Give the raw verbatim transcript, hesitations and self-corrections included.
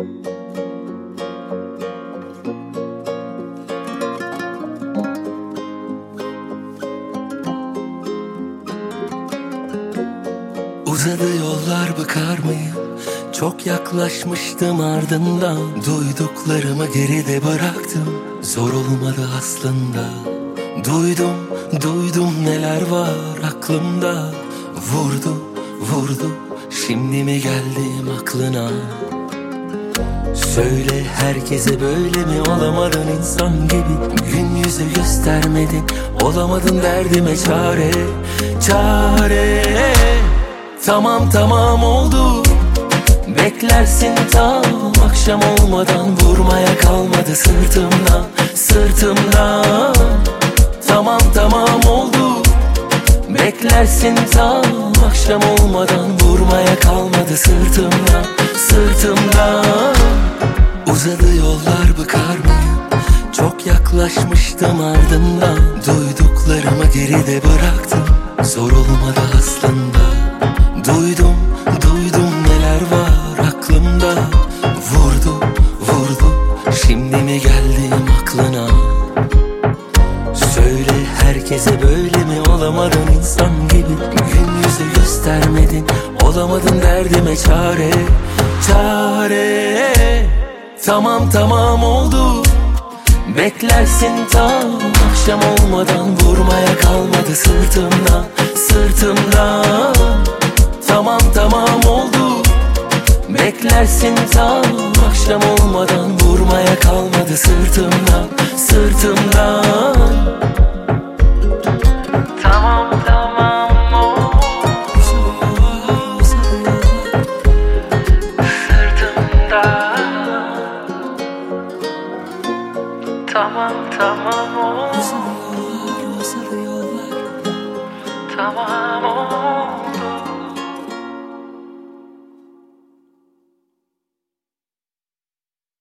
Uzadı yollar, bakar mıyım? Çok yaklaşmıştım, ardından duyduklarımı geride bıraktım. Zor olmadı aslında. Duydum, duydum neler var aklımda. Vurdu, vurdu, şimdi mi geldim aklına? Söyle, herkese böyle mi? Olamadın insan gibi, gün yüzü göstermedin. Olamadın derdime çare, çare. Tamam tamam oldu, beklersin tam akşam olmadan. Vurmaya kalmadı sırtımdan, sırtımdan. Tamam tamam oldu, beklersin tam akşam olmadan. Vurmaya kalmadı sırtımdan, sırtımdan. Uzadı yollar, bakar mıyım? Çok yaklaşmıştım, ardından duyduklarımı geride bıraktım. Zor olmadı aslında. Duydum, duydum neler var aklımda. Vurdu, vurdu, şimdi mi geldim aklına? Söyle, herkese böyle mi? Olamadın insan gibi, gün yüzü göstermedin. Olamadın derdime çare, çare. Tamam tamam oldu, beklersin tam akşam olmadan. Vurmaya kalmadı sırtımdan, sırtımdan. Tamam tamam oldu, beklersin tam akşam olmadan. Vurmaya kalmadı sırtımdan, sırtımdan. Tamam tamam oldu, sırtımdan. Tamam tamam oldu, tamam oldu.